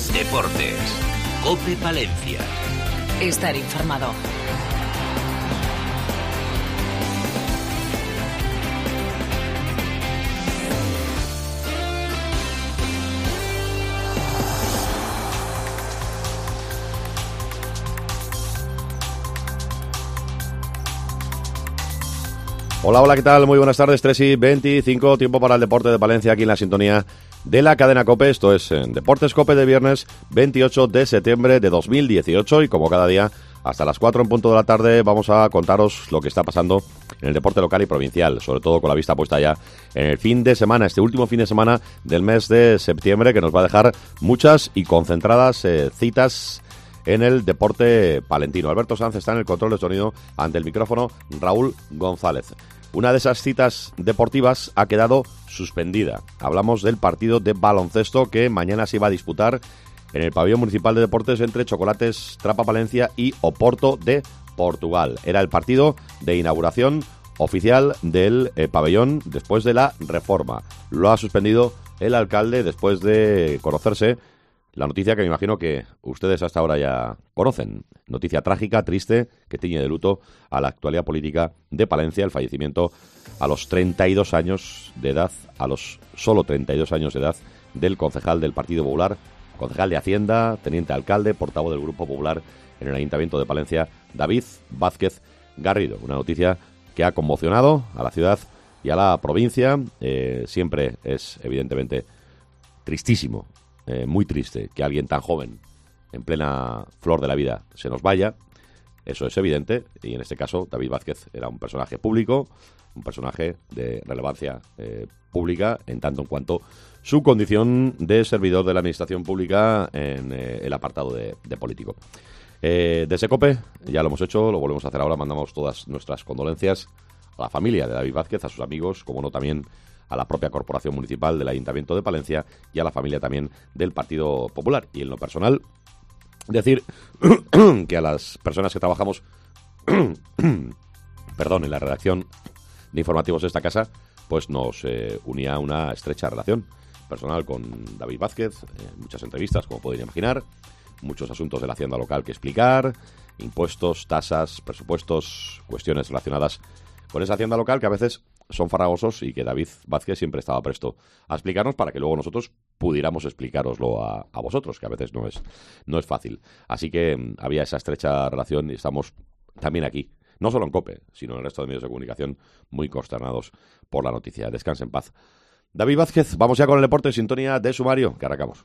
Deportes. COPE Palencia. Estar informado. Hola, hola, ¿qué tal? Muy buenas tardes, 3:25, tiempo para el deporte de Palencia, aquí en la sintonía de la cadena COPE. Esto es Deportes COPE de viernes 28 de septiembre de 2018 y como cada día hasta las 4 en punto de la tarde vamos a contaros lo que está pasando en el deporte local y provincial, sobre todo con la vista puesta ya en el fin de semana, este último fin de semana del mes de septiembre, que nos va a dejar muchas y concentradas citas en el deporte palentino. Alberto Sanz está en el control de sonido, ante el micrófono Raúl González. Una de esas citas deportivas ha quedado suspendida. Hablamos del partido de baloncesto que mañana se iba a disputar en el pabellón municipal de deportes entre Chocolates Trapa Palencia y Oporto de Portugal. Era el partido de inauguración oficial del pabellón después de la reforma. Lo ha suspendido el alcalde después de conocerse la noticia que me imagino que ustedes hasta ahora ya conocen. Noticia trágica, triste, que tiñe de luto a la actualidad política de Palencia, el fallecimiento a los 32 años de edad, a los solo 32 años de edad, del concejal del Partido Popular, concejal de Hacienda, teniente alcalde, portavoz del Grupo Popular en el Ayuntamiento de Palencia, David Vázquez Garrido. Una noticia que ha conmocionado a la ciudad y a la provincia. Siempre es, evidentemente, tristísimo. Muy triste que alguien tan joven, en plena flor de la vida, se nos vaya. Eso es evidente, y en este caso David Vázquez era un personaje público, un personaje de relevancia pública, en tanto en cuanto su condición de servidor de la administración pública en el apartado de político. Desde COPE, ya lo hemos hecho, lo volvemos a hacer ahora, mandamos todas nuestras condolencias a la familia de David Vázquez, a sus amigos, como no también a la propia Corporación Municipal del Ayuntamiento de Palencia y a la familia también del Partido Popular. Y en lo personal, decir que a las personas que trabajamos en la redacción de informativos de esta casa, pues nos unía una estrecha relación personal con David Vázquez, muchas entrevistas, como podéis imaginar, muchos asuntos de la hacienda local que explicar, impuestos, tasas, presupuestos, cuestiones relacionadas con esa hacienda local que a veces son farragosos y que David Vázquez siempre estaba presto a explicarnos para que luego nosotros pudiéramos explicároslo a vosotros, que a veces no es fácil. Así que había esa estrecha relación y estamos también aquí, no solo en COPE, sino en el resto de medios de comunicación, muy consternados por la noticia. Descanse en paz. David Vázquez, vamos ya con el deporte, sintonía de sumario, que arrancamos.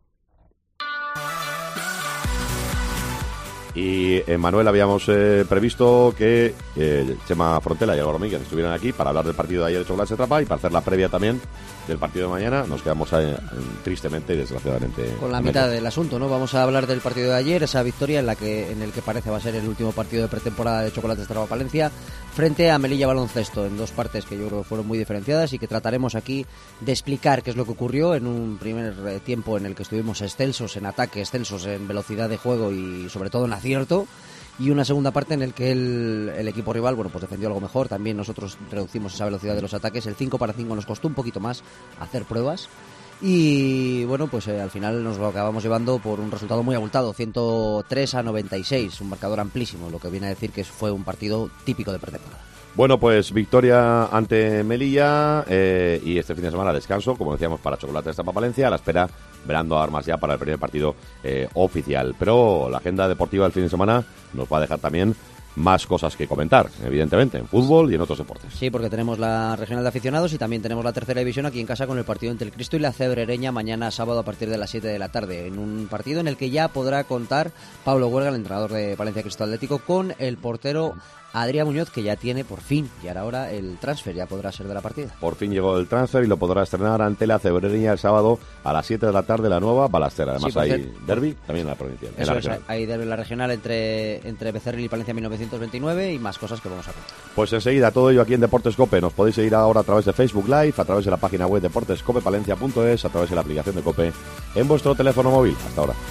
Y en Manuel habíamos previsto que Chema Frontela y Álvaro Míguez estuvieran aquí para hablar del partido de ayer de Chocolates Trapa y para hacer la previa también del partido de mañana. Nos quedamos tristemente y desgraciadamente con la mitad del asunto, ¿no? Vamos a hablar del partido de ayer, esa victoria en el que parece va a ser el último partido de pretemporada de Chocolates Trapa Palencia frente a Melilla Baloncesto, en dos partes que yo creo que fueron muy diferenciadas y que trataremos aquí de explicar qué es lo que ocurrió en un primer tiempo en el que estuvimos excelsos en ataque, excelsos en velocidad de juego y sobre todo en acierto, y una segunda parte en el que el equipo rival, bueno, pues defendió algo mejor. También nosotros reducimos esa velocidad de los ataques. El 5 para 5 nos costó un poquito más hacer pruebas y bueno, pues al final nos lo acabamos llevando por un resultado muy abultado, 103-96, un marcador amplísimo, lo que viene a decir que fue un partido típico de pretemporada. Bueno, pues victoria ante Melilla y este fin de semana descanso, como decíamos, para Chocolates Trapa Palencia, a la espera, verando armas ya para el primer partido oficial. Pero la agenda deportiva del fin de semana nos va a dejar también más cosas que comentar, evidentemente, en fútbol y en otros deportes. Sí, porque tenemos la regional de aficionados y también tenemos la tercera división aquí en casa con el partido entre el Cristo y la Cebrereña mañana sábado a partir de las 7 de la tarde, en un partido en el que ya podrá contar Pablo Huelga, el entrenador de Palencia Cristo Atlético, con el portero Adrián Muñoz, que ya tiene por fin, y ahora el transfer ya podrá ser de la partida. Por fin llegó el transfer y lo podrá estrenar ante la Cebrereña el sábado a las 7 de la tarde, la nueva Balastera. Además sí, hay derbi también en la provincia. Eso es, hay derbi en la regional entre Becerril y Palencia 1929 y más cosas que vamos a contar. Pues enseguida todo ello aquí en Deportes COPE. Nos podéis seguir ahora a través de Facebook Live, a través de la página web deportescopepalencia.es, a través de la aplicación de COPE en vuestro teléfono móvil. Hasta ahora.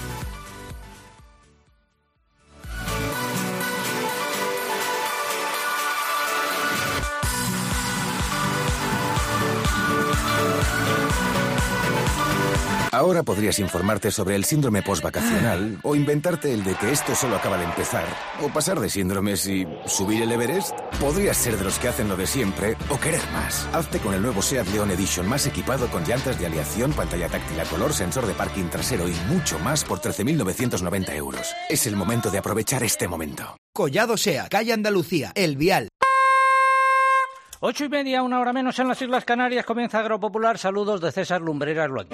Ahora Ahora podrías informarte sobre el síndrome postvacacional o inventarte el de que esto solo acaba de empezar. O pasar de síndromes y subir el Everest. Podrías ser de los que hacen lo de siempre o querer más. Hazte con el nuevo SEAT León Edition más equipado con llantas de aleación, pantalla táctil a color, sensor de parking trasero y mucho más por 13.990 euros. Es el momento de aprovechar este momento. Collado SEAT, calle Andalucía, El Vial. 8:30, 1 hora menos en las Islas Canarias, comienza Agropopular. Saludos de César Lumbreras Loaquín.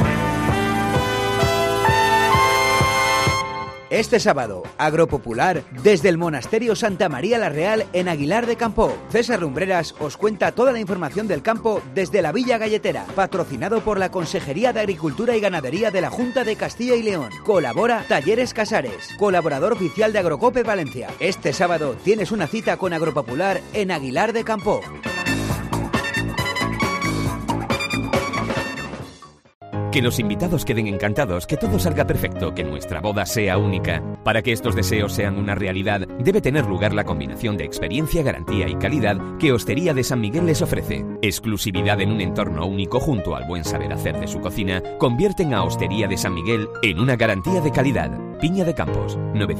Este sábado, Agropopular, desde el Monasterio Santa María la Real en Aguilar de Campoo. César Lumbreras os cuenta toda la información del campo desde la Villa Galletera, patrocinado por la Consejería de Agricultura y Ganadería de la Junta de Castilla y León. Colabora Talleres Casares, colaborador oficial de Agrocope Valencia. Este sábado tienes una cita con Agropopular en Aguilar de Campoo. Que los invitados queden encantados, que todo salga perfecto, que nuestra boda sea única. Para que estos deseos sean una realidad, debe tener lugar la combinación de experiencia, garantía y calidad que Hostería de San Miguel les ofrece. Exclusividad en un entorno único junto al buen saber hacer de su cocina convierten a Hostería de San Miguel en una garantía de calidad. Piña de Campos,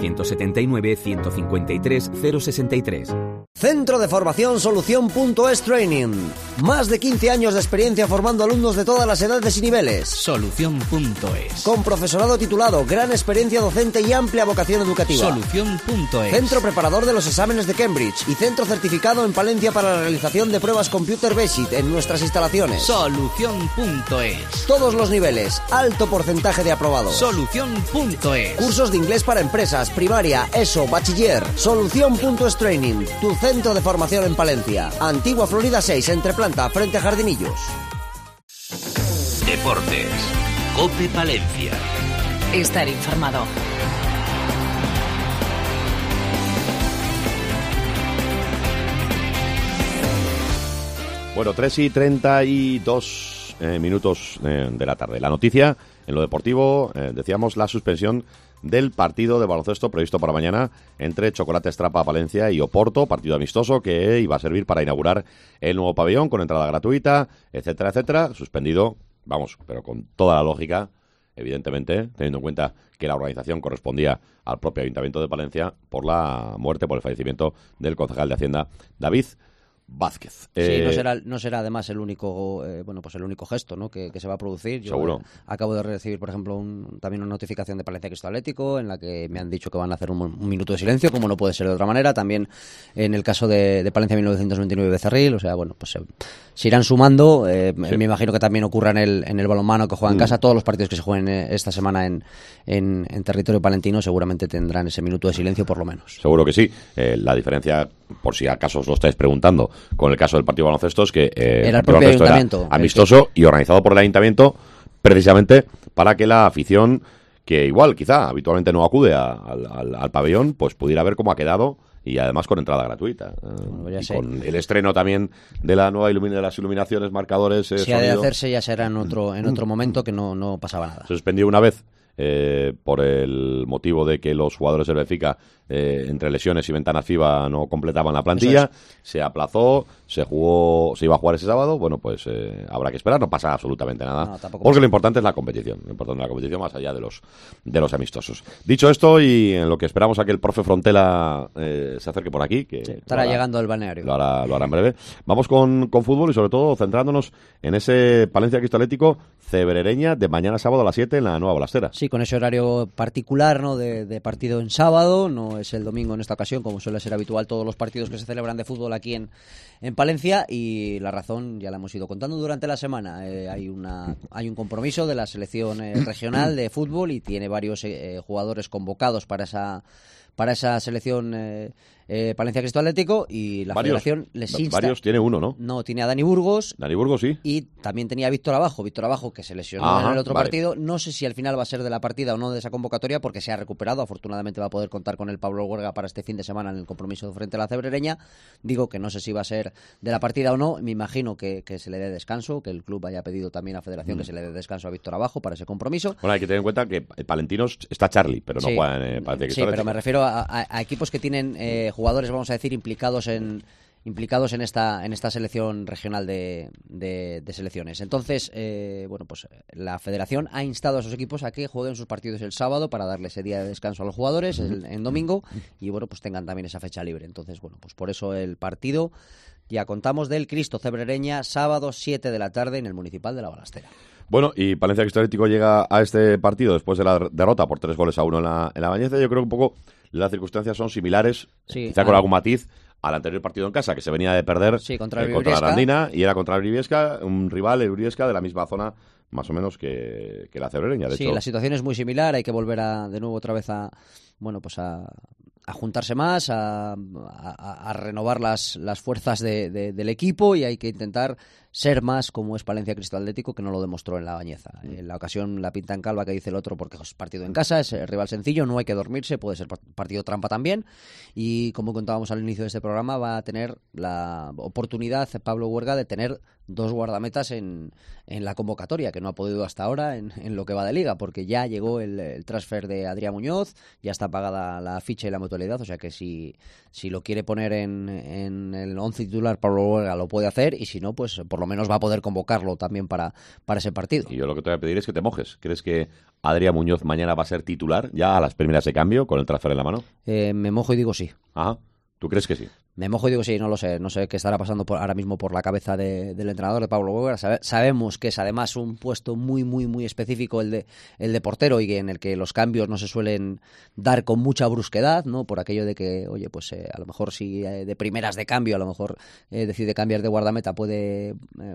979-153-063. Centro de Formación Solución.es Training. Más de 15 años de experiencia formando alumnos de todas las edades y niveles. Solución.es. Con profesorado titulado, gran experiencia docente y amplia vocación educativa. Solución.es. Centro preparador de los exámenes de Cambridge y centro certificado en Palencia para la realización de pruebas Computer Basic en nuestras instalaciones. Solución.es. Todos los niveles, alto porcentaje de aprobados. Solución.es. Cursos de inglés para empresas, primaria, ESO, bachiller. Solución.es Training, tu centro de formación en Palencia. Antigua Florida 6, entre planta, frente a Jardinillos. Deportes. COPE Palencia. Estar informado. Bueno, 3:32 minutos de la tarde. La noticia en lo deportivo, decíamos la suspensión del partido de baloncesto previsto para mañana entre Chocolate Estrapa Palencia y Oporto, partido amistoso que iba a servir para inaugurar el nuevo pabellón con entrada gratuita, etcétera, etcétera, suspendido, vamos, pero con toda la lógica, evidentemente, teniendo en cuenta que la organización correspondía al propio Ayuntamiento de Palencia por la muerte, por el fallecimiento del concejal de Hacienda, David Vázquez. Sí, no será además el único el único gesto, ¿no?, que se va a producir. Yo seguro. Acabo de recibir, por ejemplo, también una notificación de Palencia Cristo Atlético en la que me han dicho que van a hacer un minuto de silencio, como no puede ser de otra manera. También en el caso de Palencia 1929 Becerril, o sea, bueno, pues se irán sumando. Sí. Me imagino que también ocurra en el balonmano que juega en casa. Todos los partidos que se jueguen esta semana en territorio palentino seguramente tendrán ese minuto de silencio por lo menos. Seguro que sí. La diferencia, por si acaso os lo estáis preguntando, con el caso del partido de baloncesto es que era el propio Ayuntamiento, era amistoso y organizado por el Ayuntamiento precisamente para que la afición, que igual quizá habitualmente no acude al pabellón, pues pudiera ver cómo ha quedado y además con entrada gratuita. Y con el estreno también de la nueva de las iluminaciones, marcadores, si ha de hacerse ya será en otro momento, que no pasaba nada. Se suspendió una vez por el motivo de que los jugadores del Benfica, entre lesiones y ventanas FIBA, no completaban la plantilla. Se aplazó, se iba a jugar ese sábado. Bueno, pues habrá que esperar, no pasa absolutamente nada, porque lo importante es la competición, más allá de los amistosos. Dicho esto, y en lo que esperamos a que el profe Frontela se acerque por aquí, que estará llegando al balneario, lo hará en breve. Vamos con fútbol y sobre todo centrándonos en ese Palencia Cristo Atlético Cebrereña de mañana sábado a las 7 en la Nueva Balastera. Sí, con ese horario particular, ¿no?, de partido en sábado, no es el domingo en esta ocasión, como suele ser habitual todos los partidos que se celebran de fútbol aquí en Palencia, y la razón ya la hemos ido contando durante la semana. Hay un compromiso de la selección regional de fútbol y tiene varios jugadores convocados para esa selección Palencia Cristo Atlético, y la federación les insta. Varios, tiene uno, ¿no? No, tiene a Dani Burgos. Dani Burgos, sí. Y también tenía a Víctor Abajo, que se lesionó en el otro partido. No sé si al final va a ser de la partida o no de esa convocatoria, porque se ha recuperado. Afortunadamente va a poder contar con el Pablo Huerga para este fin de semana en el compromiso frente a la Cebrereña. Digo que no sé si va a ser de la partida o no. Me imagino que se le dé descanso, que el club haya pedido también a la federación que se le dé descanso a Víctor Abajo para ese compromiso. Bueno, hay que tener en cuenta que el Palentinos está Charlie, pero no juega en Palencia Cristo Atlético. Sí, pero me refiero a equipos que tienen jugadores, vamos a decir, implicados en implicados en esta selección regional de selecciones. Entonces, bueno, pues la Federación ha instado a sus equipos a que jueguen sus partidos el sábado para darle ese día de descanso a los jugadores en domingo y, bueno, pues tengan también esa fecha libre. Entonces, bueno, pues por eso el partido, ya contamos del Cristo Cebrereña, sábado 7 de la tarde en el Municipal de La Balastera. Bueno, y Palencia Cristo Atlético llega a este partido después de la derrota por 3-1 en la Bañeza. Yo creo que un poco las circunstancias son similares, quizá con algún matiz, al anterior partido en casa, que se venía de perder contra la Arandina, y era contra el Briviesca, un rival, el Briviesca, de la misma zona más o menos que la Cebrereña. De hecho, la situación es muy similar, hay que volver de nuevo otra vez a juntarse más, a renovar las fuerzas del equipo, y hay que intentar ser más como es Palencia Cristo Atlético, que no lo demostró en la Bañeza. En la ocasión la pinta en calva, que dice el otro, porque es partido en casa, es rival sencillo, no hay que dormirse, puede ser partido trampa también, y como contábamos al inicio de este programa, va a tener la oportunidad Pablo Huerga de tener 2 guardametas en la convocatoria, que no ha podido hasta ahora en lo que va de liga, porque ya llegó el transfer de Adrián Muñoz, ya está pagada la ficha y la mutualidad, o sea que si lo quiere poner en el 11 titular, Pablo Huerga lo puede hacer, y si no, pues por lo menos va a poder convocarlo también para ese partido. Y yo lo que te voy a pedir es que te mojes. ¿Crees que Adrián Muñoz mañana va a ser titular ya a las primeras de cambio con el transfer en la mano? Me mojo y digo sí. Ajá. ¿Tú crees que sí? Me mojo y digo sí, no lo sé. No sé qué estará pasando ahora mismo por la cabeza del entrenador, de Pablo Huerga. Sabemos que es además un puesto muy, muy, muy específico el de portero, y en el que los cambios no se suelen dar con mucha brusquedad, ¿no? Por aquello de que, oye, pues a lo mejor si de primeras de cambio, a lo mejor decide cambiar de guardameta, puede,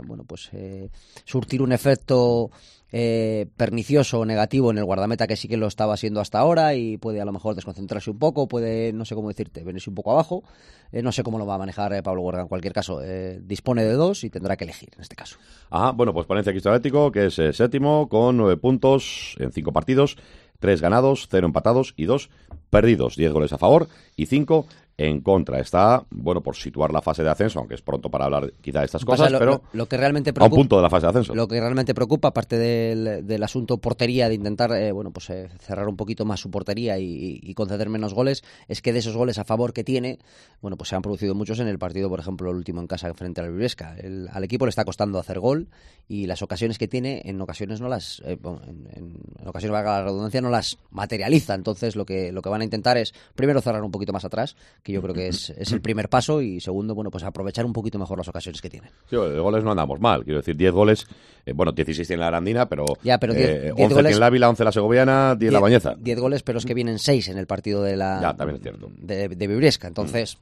surtir un efecto pernicioso o negativo en el guardameta, que sí que lo estaba haciendo hasta ahora, y puede a lo mejor desconcentrarse un poco, puede, no sé cómo decirte, venirse un poco abajo. No sé cómo lo va a manejar Pablo Huerga. En cualquier caso, dispone de 2 y tendrá que elegir en este caso. Ajá, bueno, pues Palencia Cristo Atlético, que es séptimo con 9 puntos en 5 partidos, 3 ganados, 0 empatados y 2 perdidos, 10 goles a favor y 5 en contra. Está, bueno, por situar la fase de ascenso, aunque es pronto para hablar quizá de estas cosas, pero lo que realmente preocupa, a un punto de la fase de ascenso. Lo que realmente preocupa, aparte del asunto portería, de intentar cerrar un poquito más su portería y conceder menos goles, es que de esos goles a favor que tiene, bueno, pues se han producido muchos en el partido, por ejemplo, el último en casa frente al Briviesca. Al equipo le está costando hacer gol, y las ocasiones que tiene, en ocasiones no las, en ocasiones, valga la redundancia, no las materializa. Entonces lo que van a intentar es, primero, cerrar un poquito más atrás, que yo creo que es el primer paso, y segundo, bueno, pues aprovechar un poquito mejor las ocasiones que tiene. Sí, de goles no andamos mal, quiero decir, 10 goles, 16 tiene la Arandina, pero 10 11 goles, en la Ávila, 11 en la Segoviana, 10 en la Bañeza. 10 goles, pero es que vienen 6 en el partido de también es cierto. de Briviesca, entonces...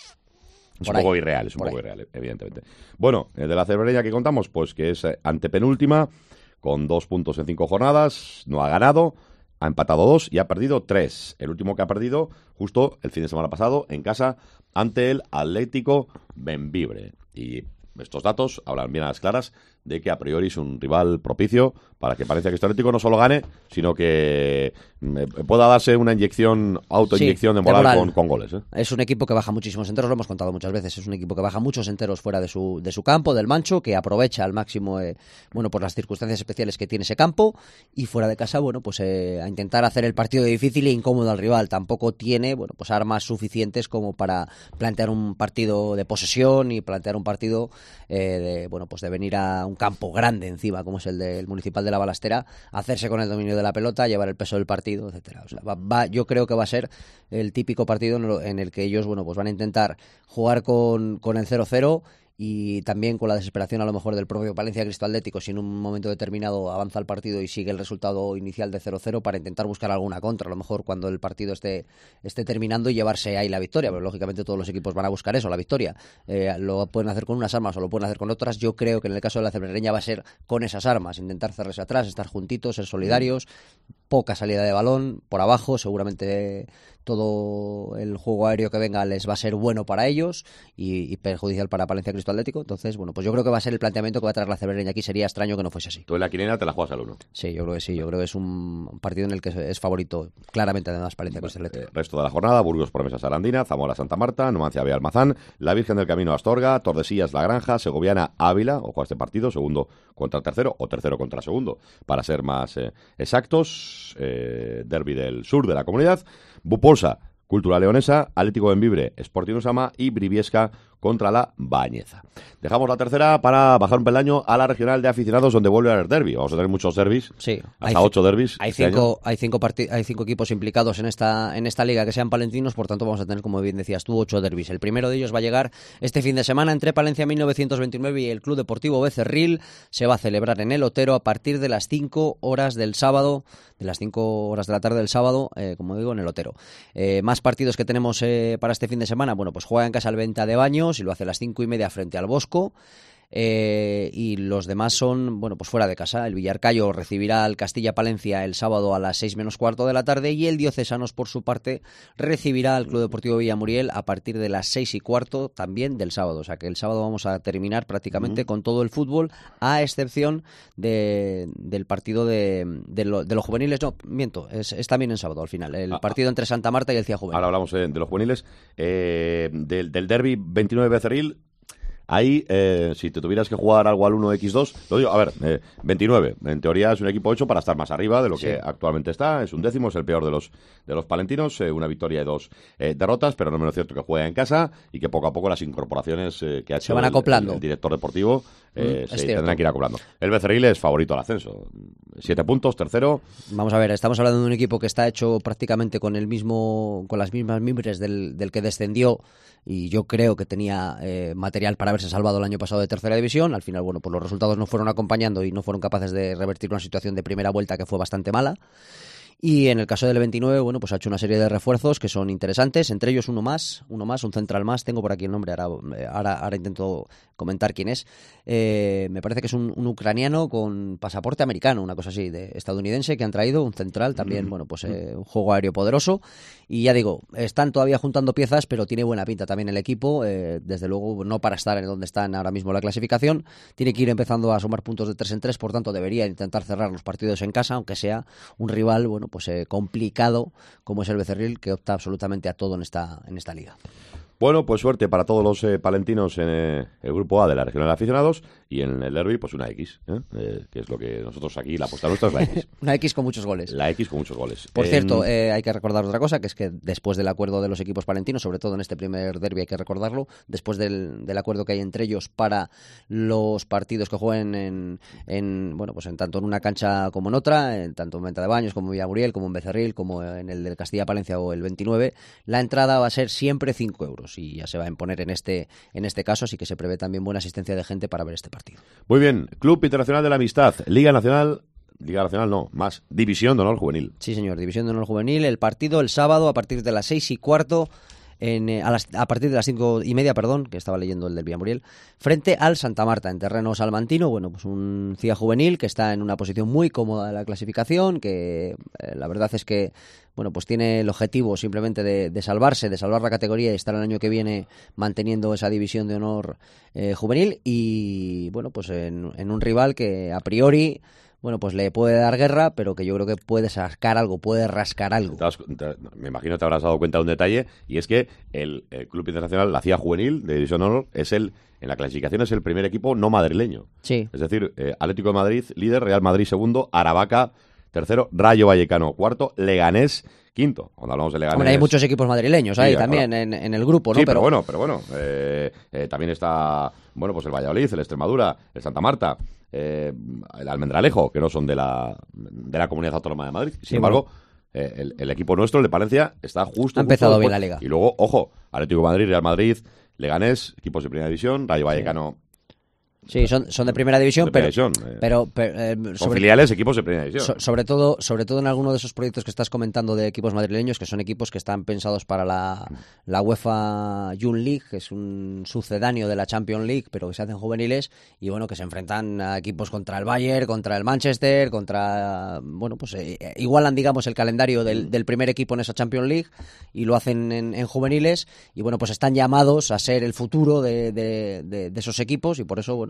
Es un poco irreal, evidentemente. Bueno, de la Cebrereña que contamos, pues que es antepenúltima, con 2 puntos en 5 jornadas, no ha ganado, ha empatado 2 y ha perdido 3. El último que ha perdido justo el fin de semana pasado en casa ante el Atlético Bembibre. Y estos datos hablan bien a las claras de que a priori es un rival propicio para que Palencia Cristo Atlético no solo gane, sino que pueda darse una autoinyección de moral con goles. Es un equipo que baja muchísimos enteros, lo hemos contado muchas veces, es un equipo que baja muchos enteros fuera de su campo, del Mancho, que aprovecha al máximo por las circunstancias especiales que tiene ese campo, y fuera de casa, a intentar hacer el partido difícil e incómodo al rival. Tampoco tiene armas suficientes como para plantear un partido de posesión y plantear un partido de venir a un campo grande encima, como es el del Municipal de La Balastera, hacerse con el dominio de la pelota, llevar el peso del partido, etcétera. O sea, yo creo que va a ser el típico partido en el que ellos van a intentar jugar con el 0-0, y también con la desesperación a lo mejor del propio Palencia Cristo Atlético, si en un momento determinado avanza el partido y sigue el resultado inicial de 0-0, para intentar buscar alguna contra, a lo mejor cuando el partido esté terminando, y llevarse ahí la victoria. Pero lógicamente todos los equipos van a buscar eso, la victoria. Lo pueden hacer con unas armas o lo pueden hacer con otras. Yo creo que en el caso de la Cebrereña va a ser con esas armas, intentar cerrarse atrás, estar juntitos, ser solidarios, poca salida de balón por abajo, seguramente todo el juego aéreo que venga les va a ser bueno para ellos y perjudicial para Palencia Cristo Atlético. Entonces, yo creo que va a ser el planteamiento que va a traer la Cebrereña aquí. Sería extraño que no fuese así. Tú en la quiniela te la juegas al 1. Sí, yo creo que sí. Yo creo que es un partido en el que es favorito claramente, además, Palencia Cristo Atlético. Resto de la jornada: Burgos Promesas Arandina, Zamora Santa Marta, Numancia Vía Almazán, La Virgen del Camino Astorga, Tordesillas La Granja, Segoviana Ávila. Ojo a este partido, segundo contra el tercero, o tercero contra segundo, para ser más exactos. Derbi del sur de la comunidad. Bupolsa, Cultura Leonesa, Atlético Bembibre, Sporting Usama, y Briviesca contra la Bañeza. Dejamos la tercera para bajar un peldaño a la regional de aficionados, donde vuelve a haber derbi. Vamos a tener muchos derbis, sí, hasta 8 derbis. Hay cinco equipos implicados en esta liga que sean palentinos, por tanto vamos a tener, como bien decías tú, 8 derbis. El primero de ellos va a llegar este fin de semana entre Palencia 1929 y el Club Deportivo Becerril. Se va a celebrar en el Otero a partir de las 5 horas del sábado, de las 5 horas de la tarde del sábado, como digo, en el Otero. Más partidos que tenemos para este fin de semana. Bueno, pues juega en casa el Venta de Baños y lo hace a las 5:30 frente al Bosco. Y los demás son, bueno, pues fuera de casa. El Villarcayo recibirá al Castilla-Palencia el sábado a las 6 menos cuarto de la tarde, y el Diocesanos, por su parte, recibirá al Club Deportivo Villamuriel a partir de las 6:15 también del sábado. O sea que el sábado vamos a terminar prácticamente con todo el fútbol, a excepción del partido de los juveniles. No, miento, es también en sábado al final, el partido entre Santa Marta y el CIA Juvenil. Ahora hablamos de los juveniles, del derbi 29 Becerril. Ahí, si te tuvieras que jugar algo al 1x2, lo digo, a ver, 29, en teoría es un equipo hecho para estar más arriba de lo que actualmente está, es un décimo, es el peor de los palentinos, una victoria y 2 derrotas, pero no menos cierto que juega en casa y que poco a poco las incorporaciones que ha hecho se van acoplando. El director deportivo se tendrán que ir acoplando. El Becerril es favorito al ascenso, 7 puntos, tercero. Vamos a ver, estamos hablando de un equipo que está hecho prácticamente con las mismas mimbres del que descendió, y yo creo que tenía material para haberse salvado el año pasado de tercera división. Al final, bueno, pues los resultados no fueron acompañando y no fueron capaces de revertir una situación de primera vuelta que fue bastante mala. Y en el caso del 29, bueno, pues ha hecho una serie de refuerzos que son interesantes, entre ellos uno más, un central más. Tengo por aquí el nombre, ahora intento comentar quién es. Me parece que es un ucraniano con pasaporte americano, una cosa así, estadounidense, que han traído un central también, bueno, pues un juego aéreo poderoso. Y ya digo, están todavía juntando piezas, pero tiene buena pinta también el equipo, desde luego no para estar en donde están ahora mismo la clasificación. Tiene que ir empezando a sumar puntos de 3 en 3, por tanto debería intentar cerrar los partidos en casa, aunque sea un rival, bueno, pues complicado como es el Becerril, que opta absolutamente a todo en esta liga. Bueno, pues suerte para todos los palentinos en el grupo A de la regional de aficionados, y en el derbi pues una X, que es lo que nosotros aquí, la apuesta nuestra es la X. Una X con muchos goles. La X con muchos goles. Por cierto, hay que recordar otra cosa, que es que después del acuerdo de los equipos palentinos, sobre todo en este primer derbi hay que recordarlo, después del acuerdo que hay entre ellos para los partidos que jueguen bueno, pues en tanto en una cancha como en otra, tanto en Venta de Baños como en Villamuriel, como en Becerril, como en el del Castilla-Palencia o el 29, la entrada va a ser siempre 5 euros. Y ya se va a imponer en este caso, así que se prevé también buena asistencia de gente para ver este partido. Muy bien, Club Internacional de la Amistad, Liga Nacional no, más División de Honor Juvenil. Sí, señor, División de Honor Juvenil, el partido el sábado a partir de las 6:15, a partir de las 5:30, perdón, que estaba leyendo el del Villamuriel, frente al Santa Marta, en terreno salmantino. Bueno, pues un CIA juvenil que está en una posición muy cómoda de la clasificación, que la verdad es que, bueno, pues tiene el objetivo simplemente de salvar la categoría y estar el año que viene manteniendo esa división de honor juvenil, y bueno, pues en un rival que a priori, bueno, pues le puede dar guerra, pero que yo creo que puede rascar algo. Me imagino te habrás dado cuenta de un detalle, y es que el Club Internacional, la CIA Juvenil de División de Honor, en la clasificación es el primer equipo no madrileño. Sí. Es decir, Atlético de Madrid líder, Real Madrid segundo, Aravaca tercero, Rayo Vallecano cuarto, Leganés quinto. Cuando hablamos de Leganés... Bueno, hay muchos equipos madrileños ahí también en el grupo, ¿no? Sí, pero bueno. También está, bueno, pues el Valladolid, el Extremadura, el Santa Marta, el Almendralejo, que no son de la Comunidad Autónoma de Madrid. Sin embargo, el equipo nuestro, el de Palencia, está justo... Ha empezado bien la liga. Y luego, ojo, Atlético de Madrid, Real Madrid, Leganés, equipos de primera división, Rayo Vallecano... Sí, son de primera división, pero son filiales, equipos de primera división. Sobre todo en alguno de esos proyectos que estás comentando de equipos madrileños, que son equipos que están pensados para la UEFA Youth League, que es un sucedáneo de la Champions League, pero que se hacen juveniles, y bueno, que se enfrentan a equipos contra el Bayern, contra el Manchester, bueno, pues igualan, digamos, el calendario del primer equipo en esa Champions League, y lo hacen en juveniles, y bueno, pues están llamados a ser el futuro de esos equipos, y por eso, bueno,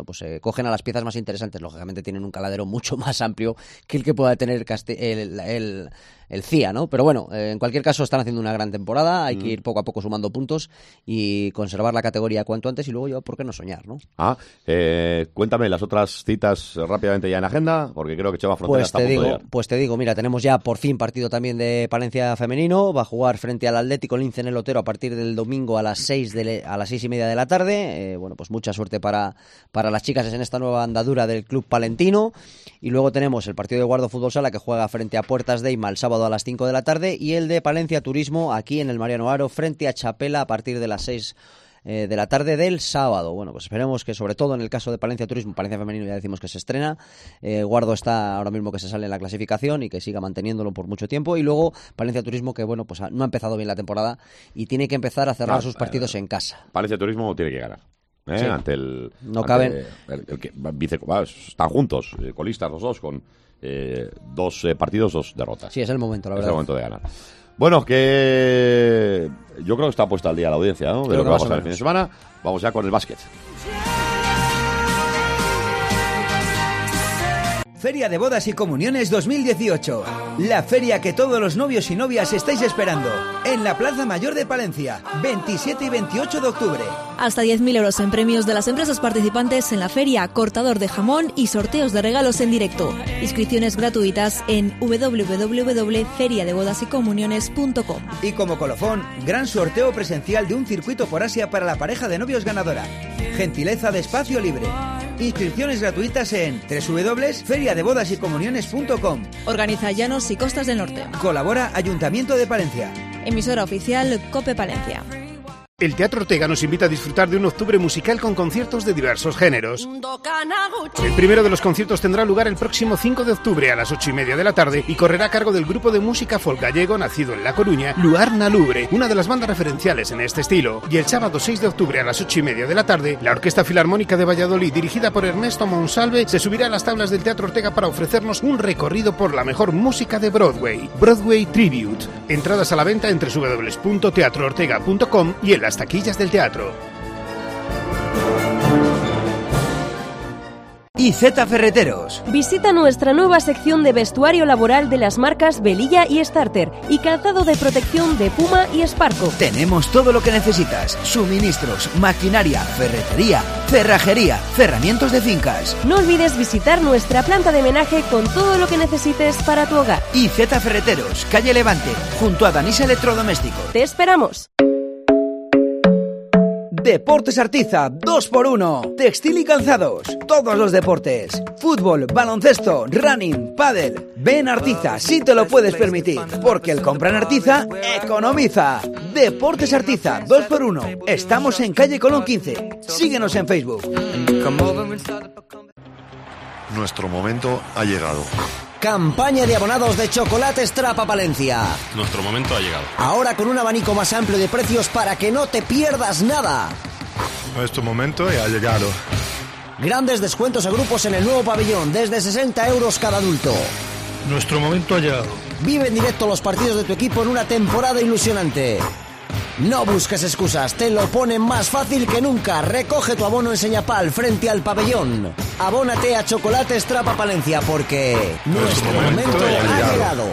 bueno, pues cogen a las piezas más interesantes. Lógicamente tienen un caladero mucho más amplio que el que pueda tener el CIA, ¿no? Pero bueno, en cualquier caso están haciendo una gran temporada, hay que ir poco a poco sumando puntos y conservar la categoría cuanto antes y luego yo, ¿por qué no soñar, no? Cuéntame las otras citas rápidamente ya en agenda, porque creo que Chema Frontera está a punto de llegar. Pues te digo, mira, tenemos ya por fin partido también de Palencia femenino, va a jugar frente al Atlético Lince en el Otero a partir del domingo a las 6:30 de la tarde. Bueno, pues mucha suerte para las chicas en esta nueva andadura del club palentino. Y luego tenemos el partido de Guardo Fútbol Sala que juega frente a Puertas de Ima el sábado a las 5 de la tarde y el de Palencia Turismo aquí en el Mariano Haro frente a Chapela a partir de las 6 de la tarde del sábado. Bueno, pues esperemos que sobre todo en el caso de Palencia Turismo, Palencia Femenino ya decimos que se estrena, Guardo está ahora mismo que se sale en la clasificación y que siga manteniéndolo por mucho tiempo, y luego Palencia Turismo que bueno, pues no ha empezado bien la temporada y tiene que empezar a cerrar sus partidos en casa. Palencia Turismo tiene que ganar. Sí. Ante el el que están juntos, colistas los dos con 2 partidos, 2 derrotas. Sí, es el momento, la verdad. Es el momento de ganar. Bueno, que yo creo que está puesta al día la audiencia, ¿no? De lo que va a pasar el fin de semana. Vamos ya con el básquet. Feria de Bodas y Comuniones 2018. La feria que todos los novios y novias estáis esperando. En la Plaza Mayor de Palencia, 27 y 28 de octubre. Hasta 10.000 euros en premios de las empresas participantes en la feria, cortador de jamón y sorteos de regalos en directo. Inscripciones gratuitas en www.feriadebodasycomuniones.com. Y como colofón, gran sorteo presencial de un circuito por Asia para la pareja de novios ganadora. Gentileza de espacio libre. Inscripciones gratuitas en www.feriadebodasycomuniones.com. Organiza Llanos y Costas del Norte. Colabora Ayuntamiento de Palencia. Emisora oficial COPE Palencia. El Teatro Ortega nos invita a disfrutar de un octubre musical con conciertos de diversos géneros. El primero de los conciertos tendrá lugar el próximo 5 de octubre a las 8:30 de la tarde y correrá a cargo del grupo de música folk gallego nacido en La Coruña, Luar na Lubre, una de las bandas referenciales en este estilo. Y el sábado 6 de octubre a las 8:30 de la tarde, la Orquesta Filarmónica de Valladolid, dirigida por Ernesto Monsalve, se subirá a las tablas del Teatro Ortega para ofrecernos un recorrido por la mejor música de Broadway. Broadway Tribute. Entradas a la venta en www.teatroortega.com y en las taquillas del teatro. IZ Ferreteros. Visita nuestra nueva sección de vestuario laboral de las marcas Velilla y Starter y calzado de protección de Puma y Sparco. Tenemos todo lo que necesitas: suministros, maquinaria, ferretería, cerrajería, cerramientos de fincas. No olvides visitar nuestra planta de menaje con todo lo que necesites para tu hogar. IZ Ferreteros, calle Levante, junto a Danisa Electrodomésticos. ¡Te esperamos! Deportes Artiza, 2x1, textil y calzados, todos los deportes, fútbol, baloncesto, running, pádel. Ven Artiza, si te lo puedes permitir, porque el compra en Artiza economiza. Deportes Artiza, 2x1, estamos en calle Colón 15, síguenos en Facebook. Nuestro momento ha llegado. Campaña de abonados de Chocolates Trapa Palencia. Nuestro momento ha llegado. Ahora con un abanico más amplio de precios para que no te pierdas nada. Nuestro momento ha llegado. Grandes descuentos a grupos en el nuevo pabellón, desde 60 euros cada adulto. Nuestro momento ha llegado. Vive en directo los partidos de tu equipo en una temporada ilusionante. No busques excusas, te lo ponen más fácil que nunca. Recoge tu abono en Señapal frente al pabellón. Abónate a Chocolates Trapa Palencia porque nuestro momento ha llegado.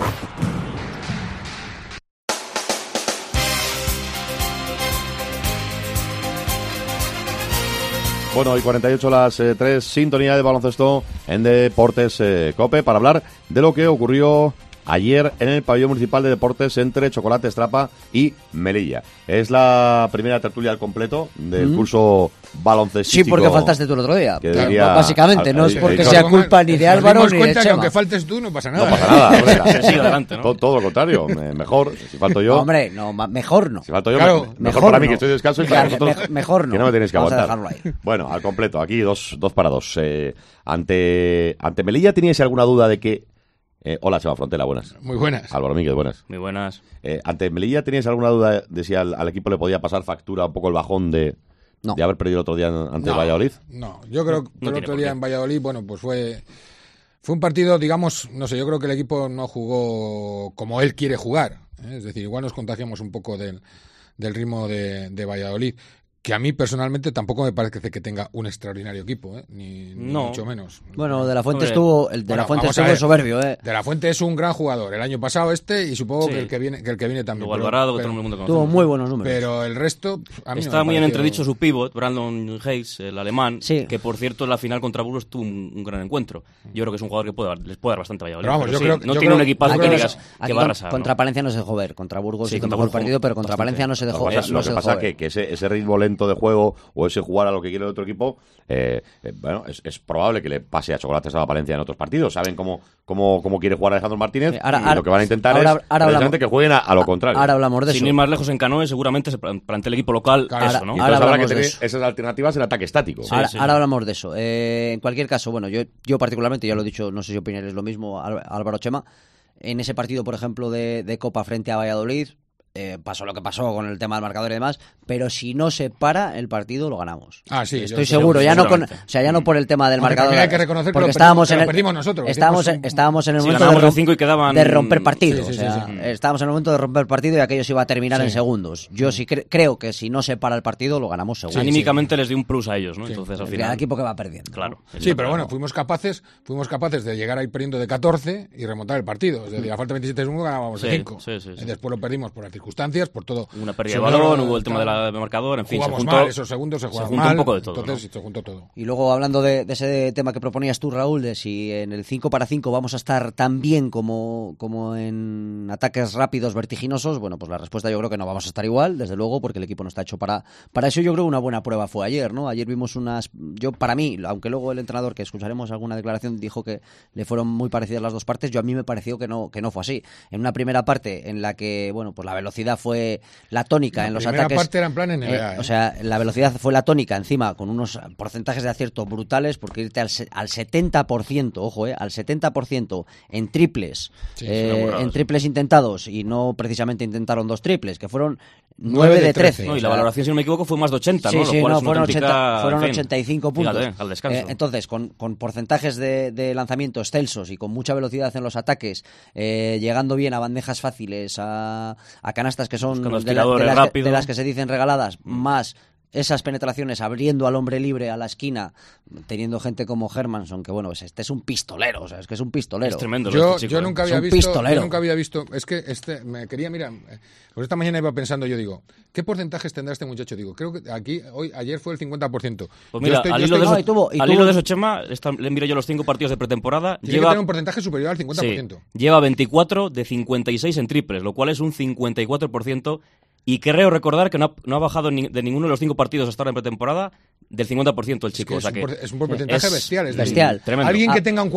Bueno, y 48 las 3, sintonía de baloncesto en Deportes COPE para hablar de lo que ocurrió ayer en el pabellón municipal de deportes entre Chocolates Trapa y Melilla. Es la primera tertulia al completo del curso baloncestístico. Sí, porque faltaste tú el otro día. Diría, básicamente, no es porque sea culpa ni de Álvaro ni de Chema. Que aunque faltes tú no pasa nada. No pasa nada. Adelante, ¿no? Todo lo contrario. Mejor, si falto yo... No, hombre, no, mejor no. Si falto yo, claro, mejor para mí que estoy descanso y para vosotros mejor no. Que no me tenéis que Vamos aguantar. A dejarlo ahí. Bueno, al completo. Aquí dos para dos. Ante Melilla, ¿teníais alguna duda de que... hola, Chema Frontera, buenas. Muy buenas. Álvaro Míguez, buenas. Muy buenas. Ante Melilla, ¿teníais alguna duda de si al equipo le podía pasar factura un poco el bajón de haber perdido el otro día ante Valladolid? No, yo creo que el otro día en Valladolid, bueno, pues fue un partido, digamos, no sé, yo creo que el equipo no jugó como él quiere jugar. Es decir, igual nos contagiamos un poco del ritmo de Valladolid. que a mí personalmente tampoco me parece que tenga un extraordinario equipo, ni mucho menos. Bueno, De La Fuente estuvo soberbio. De La Fuente es un gran jugador. El año pasado y supongo que el que viene también. Luego Alvarado, que todo el mundo conoce. Tuvo muy buenos números. Pero el resto, a mí está muy en entredicho su pívot, Brandon Hayes, el alemán, que por cierto en la final contra Burgos tuvo un gran encuentro. Yo creo que es un jugador que les puede dar bastante Valladolid. Pero vamos, yo creo no tiene un equipazo que digas que va a arrasar. Contra Palencia no se dejó ver. Contra Burgos sí, contra mejor partido, pero contra Palencia no se dejó ver. Lo que pasa es que ese ritmo lento de juego o ese jugar a lo que quiere el otro equipo, bueno, es probable que le pase a Chocolates a la Palencia en otros partidos. Saben cómo quiere jugar Alejandro Martínez y lo que van a intentar es precisamente que jueguen a lo contrario. Ahora hablamos de eso. Sin ir más lejos en Canoe, seguramente se plantea el equipo local eso, ¿no? Y entonces habrá que tener esas alternativas en ataque estático. Ahora hablamos de eso. En cualquier caso, bueno, yo particularmente, ya lo he dicho, no sé si opinaréis lo mismo, Álvaro Chema, en ese partido, por ejemplo, de Copa frente a Valladolid, pasó lo que pasó con el tema del marcador y demás, pero si no se para el partido lo ganamos. Estoy seguro, ya no por el tema del marcador, hay que reconocer porque perdimos nosotros. Estábamos en el momento de romper partido, estábamos en el momento de romper partido y aquello se iba a terminar en segundos. Yo sí creo que si no se para el partido lo ganamos seguro. Anímicamente les dio un plus a ellos, ¿no? Entonces al final el equipo que va perdiendo. Claro. Sí, pero bueno, fuimos capaces de llegar ahí perdiendo de 14 y remontar el partido. Es decir, a falta de 27 segundos ganábamos de 5. Y después lo perdimos por circunstancias, por todo. Una pérdida de balón, hubo el tema del marcador, en fin, jugamos mal, esos segundos se jugaron mal, un poco de todo, entonces se juntó todo. Y luego hablando de ese tema que proponías tú, Raúl, de si en el 5 para 5 vamos a estar tan bien como en ataques rápidos, vertiginosos, bueno, pues la respuesta yo creo que no vamos a estar igual, desde luego, porque el equipo no está hecho para eso. Yo creo que una buena prueba fue ayer, ¿no? Ayer vimos para mí, aunque luego el entrenador, que escucharemos alguna declaración, dijo que le fueron muy parecidas las dos partes, a mí me pareció que no fue así. En una primera parte en la que, bueno, pues la velocidad fue la tónica en los ataques. La primera parte era en plan NBA, o sea, la velocidad fue la tónica encima, con unos porcentajes de acierto brutales, porque irte al 70%, ojo, al 70% en triples, en triples intentados, y no precisamente intentaron 2 triples, que fueron 9 de 13. No, y la valoración, si no me equivoco, fue más de 80, ¿no? Sí, fueron 85 puntos. Fíjate, al descanso. Entonces, con porcentajes de lanzamiento excelsos y con mucha velocidad en los ataques, llegando bien a bandejas fáciles, a canastas que son de las que se dicen regaladas, más esas penetraciones abriendo al hombre libre a la esquina, teniendo gente como Hermanson, que bueno, este es un pistolero, o sea, es que es un pistolero. Es tremendo. Yo nunca había visto, es que me quería, mira, pues esta mañana iba pensando, yo digo, ¿qué porcentajes tendrá este muchacho? Digo, creo que ayer fue el 50%. Pues mira, al hilo de eso, Chema, le miro yo los 5 partidos de pretemporada. Tiene que tener un porcentaje superior al 50%. Sí, lleva 24 de 56 en triples, lo cual es un 54%. Y creo recordar que no ha bajado de ninguno de los 5 partidos hasta ahora en pretemporada del 50% el chico. Es un porcentaje bestial. Es bestial. Tremendo. Alguien que tenga un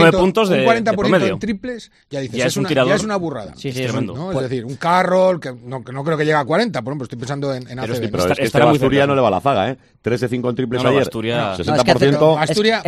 40%, en triples, ya dices, ya es una burrada. Sí, es tremendo. ¿no? Es decir, un Carroll, que no creo que llegue a 40, por ejemplo, estoy pensando en ACB. Pero este Basturia no le va a la zaga, 3 de 5 en triples ayer. 60%. Basturia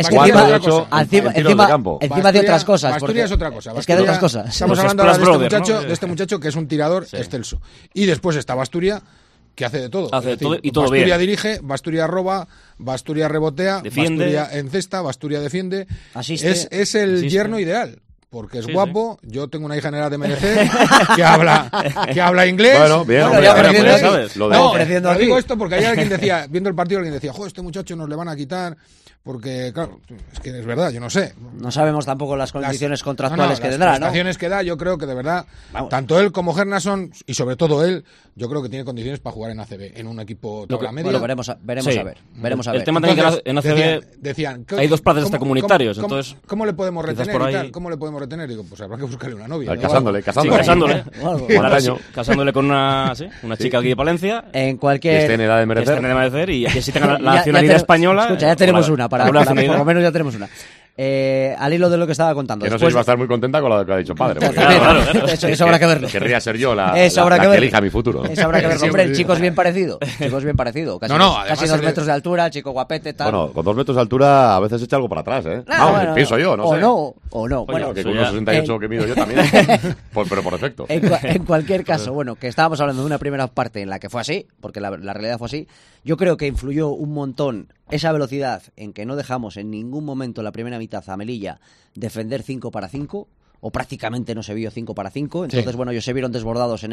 encima de otras cosas. Basturia es otra cosa. Es que de otras cosas. Estamos hablando ahora de este muchacho que es un tirador excelso. Y después está Basturia, que hace de todo. Y todo Basturia bien. dirige, Basturia roba, Basturia rebotea, defiende. Basturia encesta, Basturia defiende. Asiste. Es el yerno ideal. Porque es guapo, yo tengo una hija en edad de merecer que habla inglés. Bueno, bien, ¿sabes? No, digo esto porque ayer alguien decía, viendo el partido, alguien decía, joder, este muchacho nos le van a quitar, porque, claro, es que es verdad, yo no sé. No sabemos tampoco las condiciones contractuales que tendrá, ¿no? Las prestaciones que da, yo creo que de verdad, tanto él como Hernason, y sobre todo él, yo creo que tiene condiciones para jugar en ACB, en un equipo tabla media. Bueno, veremos a ver. El tema también que en ACB decían, hay 2 plazas extracomunitarios, entonces... ¿Cómo le podemos retener y tal? ¿Cómo le podemos retener? Digo, pues habrá que buscarle una novia. Casándole. Casándole con una chica aquí de Palencia. En cualquier... Que esté en edad de merecer. Y que si tenga la nacionalidad española... Escucha, ya tenemos una, por lo menos ya tenemos una. Al hilo de lo que estaba contando. Que no sé si va a estar muy contenta con lo que ha dicho padre. Claro. Eso habrá que verlo. Querría ser yo la que elija mi futuro. Eso habrá que verlo. Hombre, el chico es bien parecido. Casi 2 metros de altura, chico guapete, tal. Bueno, con 2 metros de altura a veces echa algo para atrás, pienso yo, no sé. O no. Bueno, que con unos 68 que mido yo también. Pero por efecto. En cualquier caso, bueno, que estábamos hablando de una primera parte en la que fue así, porque la realidad fue así. Yo creo que influyó un montón esa velocidad en que no dejamos en ningún momento la primera mitad a Melilla defender 5 para 5. o prácticamente no se vio 5 para 5. Entonces, bueno, ellos se vieron desbordados en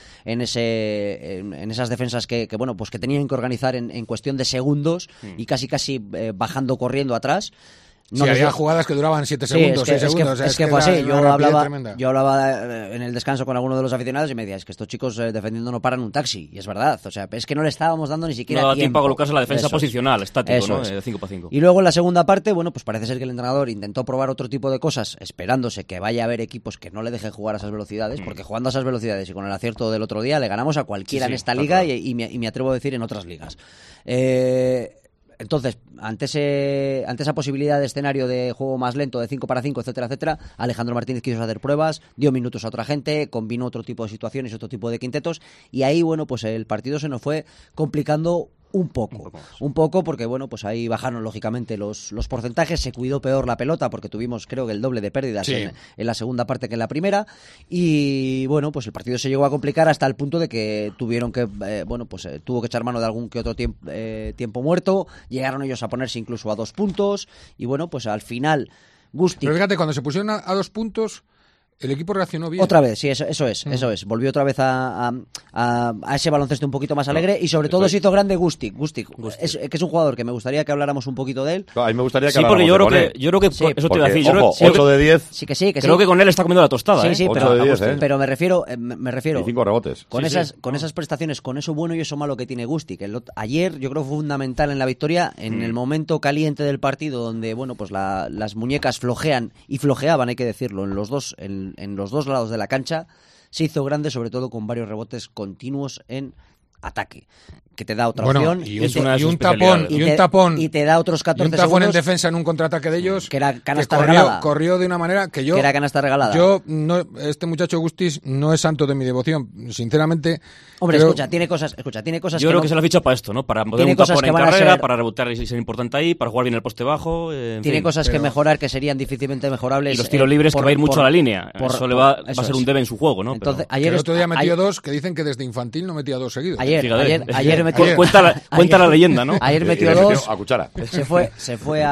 esas defensas que bueno, pues que tenían que organizar en cuestión de segundos y casi bajando corriendo atrás. No, había jugadas que duraban 7 segundos, 6 segundos. Es que fue así. Yo hablaba en el descanso con alguno de los aficionados y me decía, es que estos chicos defendiendo no paran un taxi. Y es verdad. O sea, es que no le estábamos dando ni siquiera no da tiempo a colocarse la defensa posicional, estático, ¿no? Es. De 5 para 5. Y luego en la segunda parte, bueno, pues parece ser que el entrenador intentó probar otro tipo de cosas, esperándose que vaya a haber equipos que no le dejen jugar a esas velocidades, porque jugando a esas velocidades y con el acierto del otro día le ganamos a cualquiera en esta liga y me atrevo a decir en otras ligas. Entonces, ante esa posibilidad de escenario de juego más lento, de 5 para 5, etcétera, etcétera, Alejandro Martínez quiso hacer pruebas, dio minutos a otra gente, combinó otro tipo de situaciones, otro tipo de quintetos, y ahí, bueno, pues el partido se nos fue complicando un poco porque, bueno, pues ahí bajaron lógicamente los porcentajes, se cuidó peor la pelota porque tuvimos, creo que el doble de pérdidas en la segunda parte que en la primera, y bueno, pues el partido se llegó a complicar hasta el punto de que tuvieron que, tuvo que echar mano de algún que otro tiempo muerto, llegaron ellos a ponerse incluso a 2 puntos, y bueno, pues al final Gustic... Pero fíjate, cuando se pusieron a 2 puntos... El equipo reaccionó bien. Otra vez, sí, eso es. Volvió otra vez a ese baloncesto un poquito más alegre y sobre todo se hizo grande Gustic. Que es un jugador que me gustaría que habláramos un poquito de él. A mí me gustaría que habláramos de él. Yo creo que eso te iba a decir. Ojo, 8 de 10. Sí, que creo que con él está comiendo la tostada. Sí, 8 de 10, pero me refiero. Y 5 rebotes. Con esas prestaciones, con eso bueno y eso malo que tiene Gustic. Ayer yo creo que fue fundamental en la victoria, en el momento caliente del partido, donde bueno, pues las muñecas flojeaban, hay que decirlo, en los dos lados de la cancha, se hizo grande, sobre todo con varios rebotes continuos en ataque, que te da otra opción y un tapón y te da otros 14 segundos, y un tapón segundos, en defensa en un contraataque de ellos que era canasta regalada, corrió de una manera que era canasta regalada. Este muchacho Gustic no es santo de mi devoción, sinceramente. Hombre, tiene cosas yo creo que se lo ha fichado para esto, ¿no? Para poder un tapón en carrera, para rebotear y ser importante ahí, para jugar bien el poste bajo. Tiene cosas que mejorar, que serían difícilmente mejorables. Y los tiros libres que va a ir mucho a la línea. Eso le va a ser un debe en su juego, ¿no? Entonces, el otro día metió 2, que dicen que desde infantil no metía 2 seguidos. Ayer metió... Cuenta la leyenda, ¿no? Ayer metió 2 a cuchara. Se fue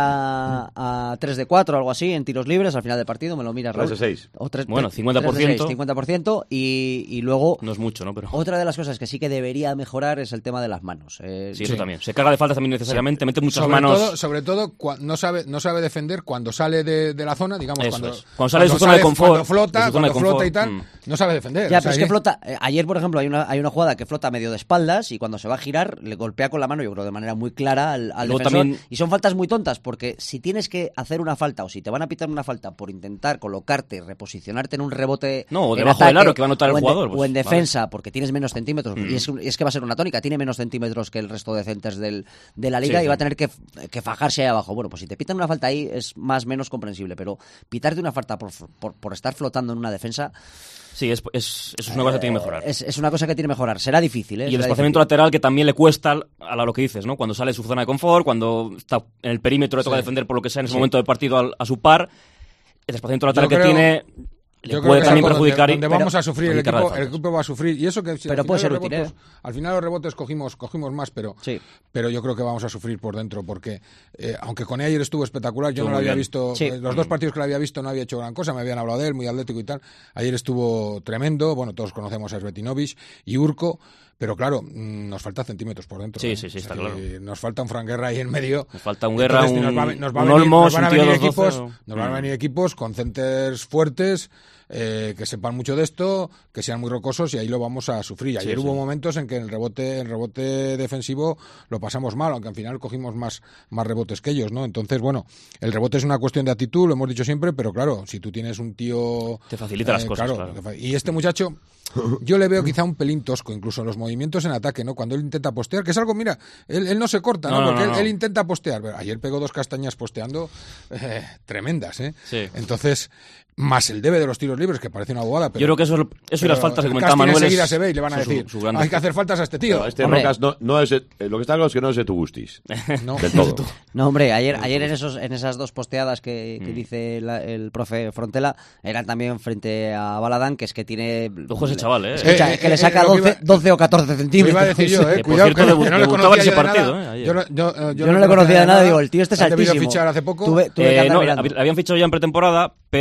a 3 de 4 o algo así en tiros libres al final del partido, me lo miras, Raúl. 3 de 6. Bueno, 50%. 50% y luego... No es mucho, ¿no? Pero... Otra de las cosas que sí que debería mejorar es el tema de las manos. Sí, eso también. Se carga de faltas también necesariamente, mete muchas manos. Sobre todo no sabe defender cuando sale de la zona, digamos. Cuando sale de su zona de confort. Cuando flota y tal, no sabe defender. Ya, pero es que flota. Ayer, por ejemplo, hay una jugada que flota medio de espaldas y cuando se va a girar le golpea con la mano, yo creo, de manera muy clara al defensor. También... Y son faltas muy tontas, porque si tienes que hacer una falta o si te van a pitar una falta por intentar colocarte, reposicionarte en un rebote... No, o debajo del aro que va a notar el jugador. O en defensa, porque tienes menos centímetros. Y es que va a ser una tónica, tiene menos centímetros que el resto de centers de la liga y va a tener que fajarse ahí abajo. Bueno, pues si te pitan una falta ahí es más menos comprensible, pero pitarte una falta por estar flotando en una defensa... Sí, eso es una cosa que tiene que mejorar. Es una cosa que tiene que mejorar. Será difícil, ¿eh? Y el desplazamiento lateral que también le cuesta a lo que dices, ¿no? Cuando sale de su zona de confort, cuando está en el perímetro le toca defender por lo que sea en ese momento del partido a su par, el desplazamiento lateral tiene... Le puede también perjudicar donde vamos a sufrir, el equipo va a sufrir. Y eso que pero puede ser útil, al final los rebotes cogimos más, pero yo creo que vamos a sufrir por dentro, porque aunque con él ayer estuvo espectacular, yo no lo había visto, los 2 partidos que lo había visto no había hecho gran cosa, me habían hablado de él, muy atlético y tal. Ayer estuvo tremendo, bueno, todos conocemos a Svetinovic y Urko, pero claro, nos falta centímetros por dentro. Sí, está claro. Nos falta un Fran Guerra ahí en medio. Nos falta un Guerra, nos van a venir equipos con centers fuertes, que sepan mucho de esto, que sean muy rocosos, y ahí lo vamos a sufrir. Ayer hubo momentos en que el rebote defensivo lo pasamos mal, aunque al final cogimos más rebotes que ellos, ¿no? Entonces, bueno, el rebote es una cuestión de actitud, lo hemos dicho siempre, pero claro, si tú tienes un tío... Te facilita las cosas, claro. Y este muchacho... Yo le veo quizá un pelín tosco, incluso en los movimientos en ataque, ¿no? Cuando él intenta postear, que es algo, mira, él no se corta, ¿no? Porque él intenta postear. Ayer pegó 2 castañas posteando tremendas, ¿eh? Sí. Entonces, más el debe de los tiros libres, que parece una bobada. Pero, yo creo que eso y las faltas que comentaba Manuel enseguida se ve y le van a decir, hay que hacer faltas a este tío. Pero Rocas no es lo que está claro es que no es de tu gustis. No. Del todo. No, hombre, ayer en esas 2 posteadas que dice el profe Frontela, eran también frente a Baladán, que es que tiene... Ojo ese chaval, Escucha, que le saca 12 o 14 centímetros. Lo iba a decir yo, cuidado, que no le conocía ese partido. Yo no le conocía de nada, digo, el tío este es altísimo. Fichar hace poco. Habían fichado ya en pretemporada, pero ha llegado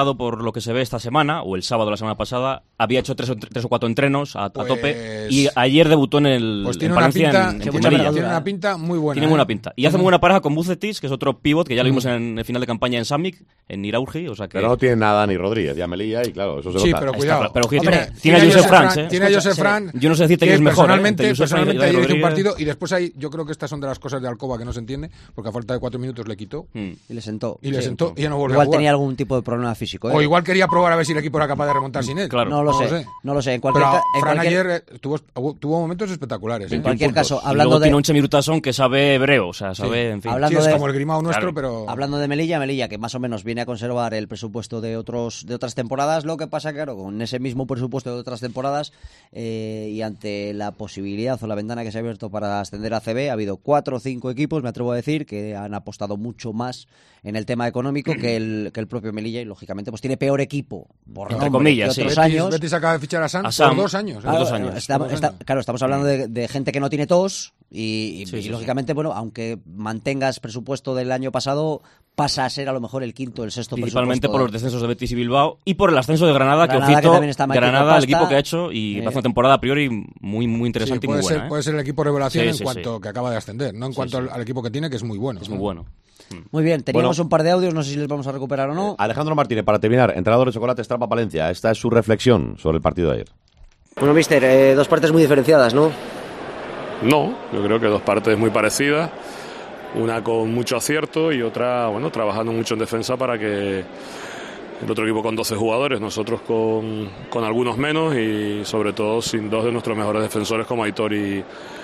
entrenado, por lo que se ve esta semana, o el sábado de la semana pasada, había hecho 3 o 4 entrenos a tope, y ayer debutó en el Palencia en Tiene una pinta muy buena. Tiene buena pinta. Y hace muy buena pareja con Vucetich, que es otro pívot, que ya lo vimos en el final de campaña en Samik, en Iraurgi, o sea que... Pero no tiene nada ni Rodríguez, ya Melilla, y claro, eso se nota. Sí, pero cuidado. Pero tiene a Josef Franz, ¿eh? Tiene a Josef Franz. Yo no sé decirte que es mejor. Personalmente ayer hizo un partido, y después yo creo que estas son de las cosas de Alcoba que no se entiende, porque a falta de 4 minutos le quitó. Y le sentó. Y ya no volvió igual a jugar. Tenía algún tipo de problema físico. O igual quería probar a ver si el equipo era capaz de remontar sin él. Claro. No lo sé. En cualquier caso, Fran ayer tuvo momentos espectaculares. En cualquier caso, hablando de... Tiene un Chemirutason que sabe hebreo, o sea, sabe, en fin. Sí, es como el Grimao nuestro, pero... Hablando de Melilla, que más o menos viene a conservar el presupuesto de otras temporadas, lo que pasa, claro, con ese mismo presupuesto de otras temporadas, y ante la posibilidad o la ventana que se ha abierto para ascender a CB, ha habido 4 o 5 equipos, me atrevo a decir, que han apostado mucho más en el tema económico que el propio Melilla, y lógicamente pues tiene peor equipo por entre comillas, que otros años. Betis acaba de fichar a Sam por 2 años. Claro, estamos hablando de gente que no tiene tos y lógicamente, bueno, aunque mantengas presupuesto del año pasado, pasa a ser a lo mejor el quinto, el sexto principalmente por los descensos de Betis y Bilbao y por el ascenso de Granada, que ojito, Granada, el equipo que ha hecho y hace una temporada a priori muy interesante y muy buena. Puede ser el equipo revelación en cuanto que acaba de ascender, no en cuanto al equipo que tiene, que es muy bueno. Es muy bueno. Muy bien, teníamos un par de audios, no sé si les vamos a recuperar o no. Alejandro Martínez, para terminar, entrenador de Chocolate Estrapa Palencia, esta es su reflexión sobre el partido de ayer. Bueno, míster, 2 partes muy diferenciadas, ¿no? No, yo creo que 2 partes muy parecidas, una con mucho acierto y otra, bueno, trabajando mucho en defensa para que el otro equipo con 12 jugadores, nosotros con algunos menos y sobre todo sin 2 de nuestros mejores defensores como Aitor y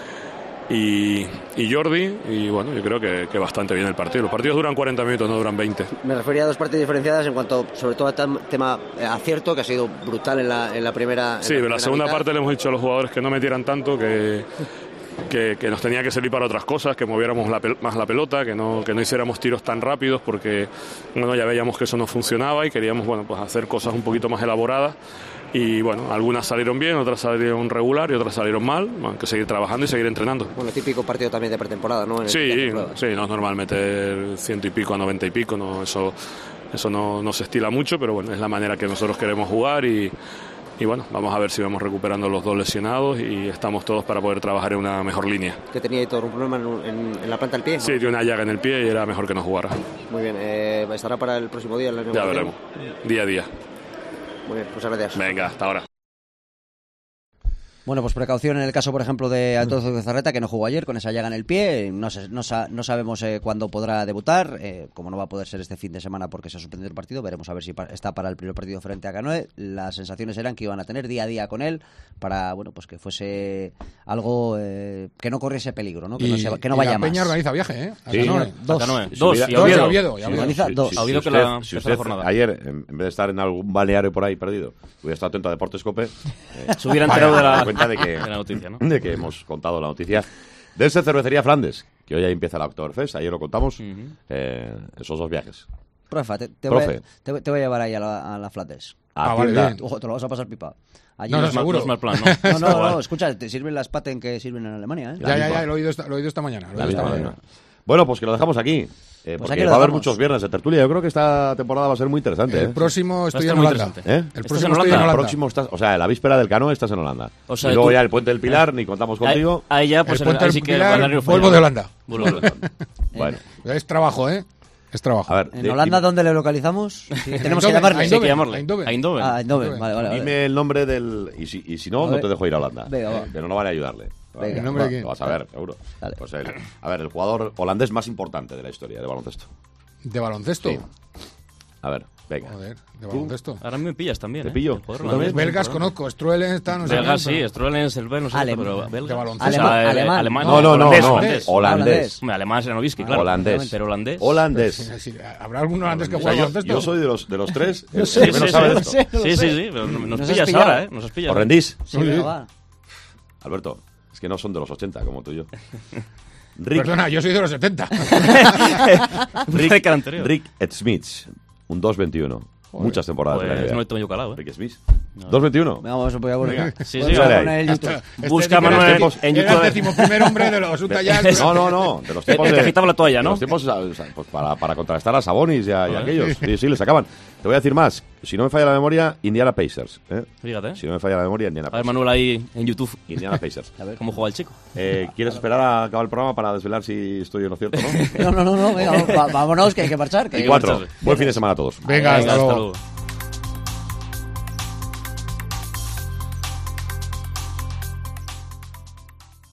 Jordi, y bueno, yo creo que bastante bien el partido. Los partidos duran 40 minutos, no duran 20. Me refería a 2 partes diferenciadas en cuanto, sobre todo, al tema acierto, que ha sido brutal en la primera. Sí, pero la segunda parte le hemos dicho a los jugadores que no metieran tanto, que nos tenía que servir para otras cosas, que moviéramos más la pelota, que no hiciéramos tiros tan rápidos, porque bueno, ya veíamos que eso no funcionaba y queríamos, bueno, pues hacer cosas un poquito más elaboradas. Y bueno, algunas salieron bien, otras salieron regular y otras salieron mal. Bueno, hay que seguir trabajando y seguir entrenando. Bueno, típico partido también de pretemporada, ¿no? Sí, no es normal meter 100 y pico a 90 y pico, no, eso no se estila mucho, pero bueno, es la manera que nosotros queremos jugar y bueno, vamos a ver si vamos recuperando los 2 lesionados y estamos todos para poder trabajar en una mejor línea. ¿Que tenía todo un problema en la planta del pie? Sí, tiene una llaga en el pie y era mejor que no jugara. Muy bien, ¿estará para el próximo día? Ya veremos, día a día. Muy bien, muchas gracias. Venga, hasta ahora. Bueno, pues precaución en el caso, por ejemplo, de Antonio Zárreta, que no jugó ayer con esa llaga en el pie. No sabemos cuándo podrá debutar. Como no va a poder ser este fin de semana porque se ha suspendido el partido, veremos a ver si está para el primer partido frente a Canoe. Las sensaciones eran que iban a tener día a día con él para, bueno, pues que fuese algo que no corriese peligro, ¿no? Que no vaya la más. Peña organiza viaje, ¿eh? Sí. Dos. Y Oviedo. Organiza 2. Oviedo que la jornada. Ayer, en vez de estar en algún balneario por ahí perdido, hubiera estado atento a Deportes Cope. Se hubiera enterado de la noticia, ¿no? De que hemos contado la noticia de esa cervecería Flandes, que hoy empieza la Oktoberfest, ayer lo contamos, esos 2 viajes. Profe, te voy a llevar ahí a la Flandes. Vale. Ojo, te lo vas a pasar pipa. Allí no, seguro. No es mal plan, ¿no? No, escucha, te sirven las Paten que sirven en Alemania, ¿eh? Ya, lo he oído esta mañana. Bueno, pues que lo dejamos aquí. Porque va a haber muchos viernes de tertulia. Yo creo que esta temporada va a ser muy interesante. El próximo estoy en Holanda. El próximo estoy en Holanda. El próximo o sea, la víspera del Canoe estás en Holanda. O sea, y luego ya el Puente del Pilar, ni contamos contigo. Ahí ya, pues el Puente del Pilar, vuelvo de Holanda. Bueno. Es trabajo, ¿eh? Es trabajo. A ver, ¿En Holanda dónde le localizamos? Tenemos que llamarle. Eindhoven. Vale. Dime el nombre del... Y si no, no te dejo ir a Holanda. Venga, pero no vale ayudarle. Venga, ¿el nombre de quién? Lo vas a ver, seguro. Pues el jugador holandés más importante de la historia de baloncesto. ¿De baloncesto? Sí. A ver, venga. Joder, de baloncesto. Ahora me pillas también. ¿Te pillo? Belgas conozco, Struelen está, no sé. Belgas sí, Struelen es el no sé, pero belga. De baloncesto. Alemán. No. Holandés. Alemán es Novitsky, claro. Holandés. Pero holandés. ¿Habrá algún holandés que juegue baloncesto? Yo soy de los 3 el que menos sabe de esto. Sí, pero nos pillas ahora, ¿eh? Nos pillas. ¿Os rendís? Sí, va. Alberto, es que no son de los 80 como tú y yo. Perdona, yo soy de los 70. Rick Smith, un 2.21. Muchas temporadas. Pues no le tengo yo calado, ¿eh? Rick Smith. 2.21. Vamos a poner. Sí, busca Manuel en YouTube. Era el primer hombre de los Utah Jazz. No. De los tiempos que agitaba la toalla, ¿no? De los tiempos pues para contrastar a Sabonis y a aquellos. Sí, les sacaban. Te voy a decir más. si no me falla la memoria, Indiana Pacers. Fíjate. Si no me falla la memoria, Indiana Pacers. A ver, Manuel, ahí en YouTube. Indiana Pacers. A ver cómo juega el chico. ¿Quieres esperar a acabar el programa para desvelar si estoy en lo cierto o no? No, venga, vámonos, que hay que marchar. Y 4. Buen fin de semana a todos. Venga, hasta luego.